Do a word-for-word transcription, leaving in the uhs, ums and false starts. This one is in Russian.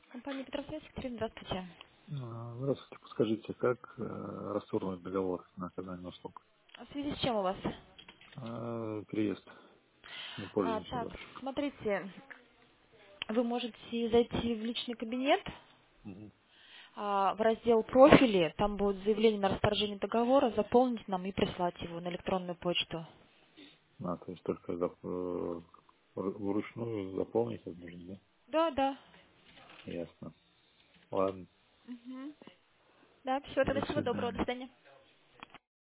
Компания Петросвязь, Екатерина, здравствуйте. А, Здравствуйте, подскажите, как э, расторгнуть договор на оказание услуг? А в связи с чем у вас? А, переезд. Не А, пользуемся так, больше. смотрите, вы можете зайти в личный кабинет, Мгм. а, в раздел профили, там будет заявление на расторжение договора, заполнить нам и прислать его на электронную почту. А, то есть только зап- э, вру- вручную заполнить это нужно, Да, да. да? Ясно. Ладно. Мгм. Да, все, До тогда всего доброго, до свидания. свидания.